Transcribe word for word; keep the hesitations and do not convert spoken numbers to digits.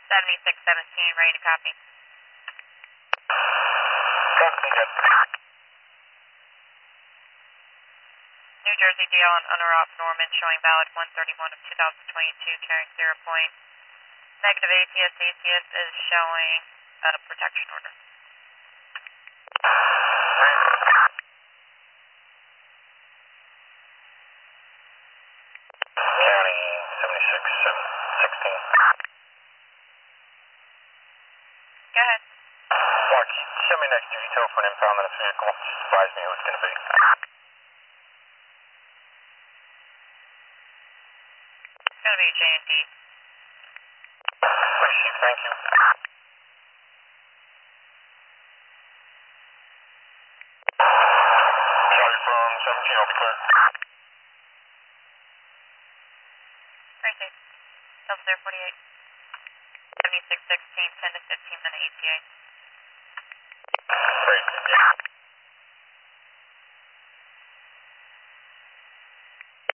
seventy-six seventeen, ready to copy. Copy that. New Jersey D L on Unarop Norman showing valid one thirty-one of two thousand twenty-two, carrying zero point. Negative A T S. A T S is showing a protection order. County seventy-six sixteen. Go ahead. Mark, show me next duty tow for an impound on a vehicle. Just advise me who it's going to be. It's going to be J and D. Please, Chief, thank you. Charlie from seventeen, I'll be clear. Great day. Delta zero forty-eight. seventy-six sixteen, ten to fifteen minute E T A. Great, yeah.